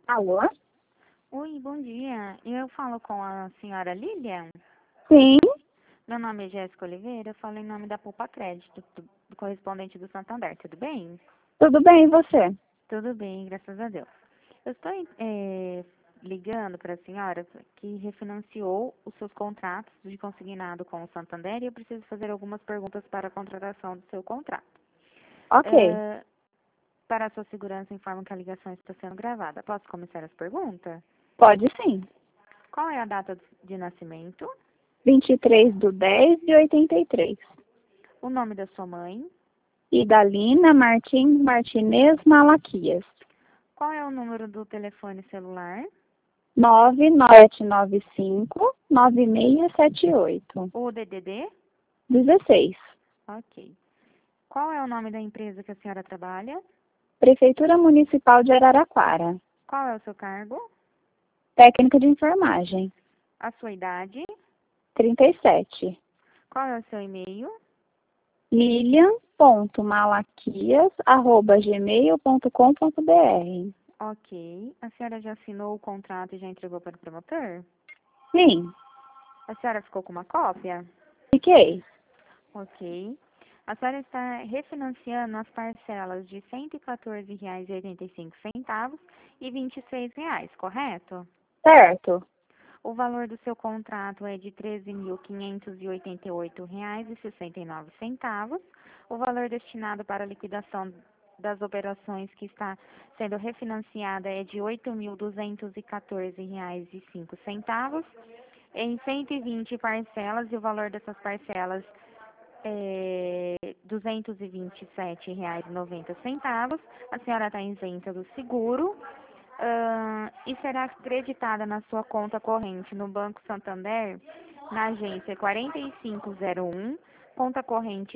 Alô? Oi, bom dia. Eu falo com a senhora Lilian. Sim, Meu nome é Jéssica Oliveira. Eu falo em nome da Poupa Crédito, do correspondente do Santander. Tudo bem? tudo bem, e você? Tudo bem, graças a Deus. Eu estou ligando para a senhora que refinanciou os seus contratos de consignado com o Santander e eu preciso fazer algumas perguntas para a contratação do seu contrato. Ok, Para a sua segurança, informo que a ligação está sendo gravada. Posso começar as perguntas? pode sim. Qual é a data de nascimento? 23/10/83. O nome da sua mãe? Idalina Martins Martinez Malaquias. Qual é o número do telefone celular? 99795-9678. O DDD? 16. Ok. Qual é o nome da empresa que a senhora trabalha? Prefeitura Municipal de Araraquara. Qual é o seu cargo? Técnica de enfermagem. A sua idade? 37. Qual é o seu e-mail? lilian.malaquias@gmail.com.br. Ok. A senhora já assinou o contrato e já entregou para o promotor? Sim, A senhora ficou com uma cópia? fiquei. Ok. A senhora está refinanciando as parcelas de R$ 114,85 e R$ 26, correto? Certo. O valor do seu contrato é de R$ 13.588,69. O valor destinado para a liquidação das operações que está sendo refinanciada é de R$ 8.214,05 em 120 parcelas e o valor dessas parcelas é R$ 227,90. A senhora está isenta do seguro. E será acreditada na sua conta corrente no Banco Santander, na agência 4501, conta corrente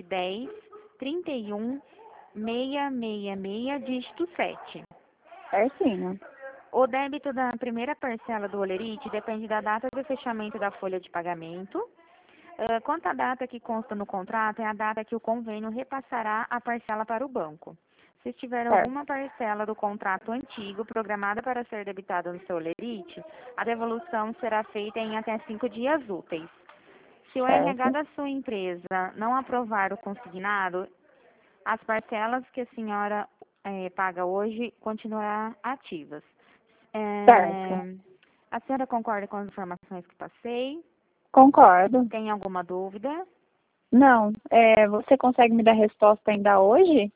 10-31-666, dígito 7. Certinho. O débito da primeira parcela do Olerite depende da data de fechamento da folha de pagamento. Quanto à data que consta no contrato, é a data que o convênio repassará a parcela para o banco. Se tiver Certo. alguma parcela do contrato antigo programada para ser debitada no seu lerite, a devolução será feita em até 5 dias úteis. Se o RH Certo. da sua empresa não aprovar o consignado, as parcelas que a senhora paga hoje continuarão ativas. Certo. A senhora concorda com as informações que passei? Concordo. Tem alguma dúvida? Não, você consegue me dar resposta ainda hoje?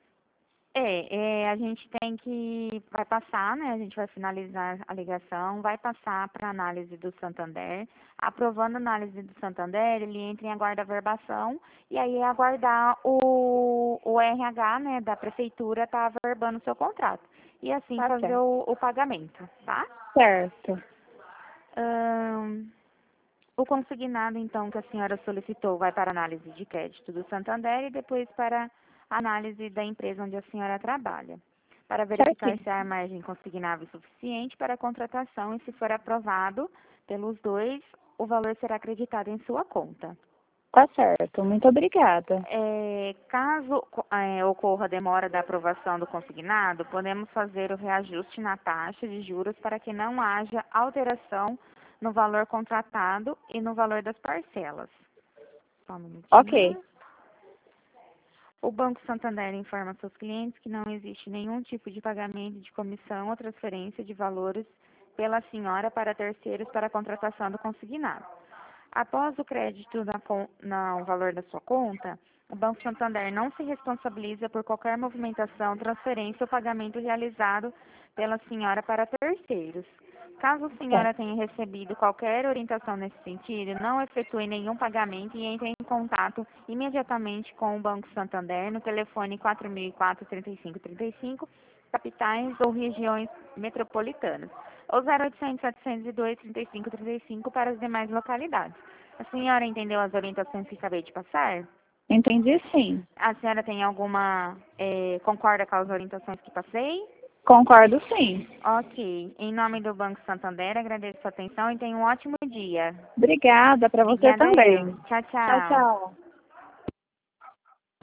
A gente vai passar, né? A gente vai finalizar a ligação, vai passar para análise do Santander. Aprovando a análise do Santander, ele entra em aguarda-verbação e aí é aguardar o RH, né, da prefeitura tá averbando o seu contrato. E assim Tá fazer certo. o pagamento, tá? Certo. O consignado, então, que a senhora solicitou vai para análise de crédito do Santander e depois para análise da empresa onde a senhora trabalha, para verificar Certinho. se há margem consignável suficiente para a contratação e, se for aprovado pelos dois, o valor será acreditado em sua conta. Tá certo. Muito obrigada. Caso ocorra demora da aprovação do consignado, podemos fazer o reajuste na taxa de juros para que não haja alteração no valor contratado e no valor das parcelas. Só um Ok. minutinho. O Banco Santander informa seus clientes que não existe nenhum tipo de pagamento de comissão ou transferência de valores pela senhora para terceiros para a contratação do consignado. Após o crédito no valor da sua conta, o Banco Santander não se responsabiliza por qualquer movimentação, transferência ou pagamento realizado pela senhora para terceiros. Caso a senhora Certo. tenha recebido qualquer orientação nesse sentido, não efetue nenhum pagamento e entre em contato imediatamente com o Banco Santander no telefone 4004-3535, capitais ou regiões metropolitanas, ou 0800-702-3535 para as demais localidades. A senhora entendeu as orientações que acabei de passar? Entendi, sim. A senhora tem concorda com as orientações que passei? Concordo, sim. Ok. Em nome do Banco Santander, agradeço a atenção e tenha um ótimo dia. Obrigada para você Obrigada eu. também. Tchau, Tchau, tchau. tchau.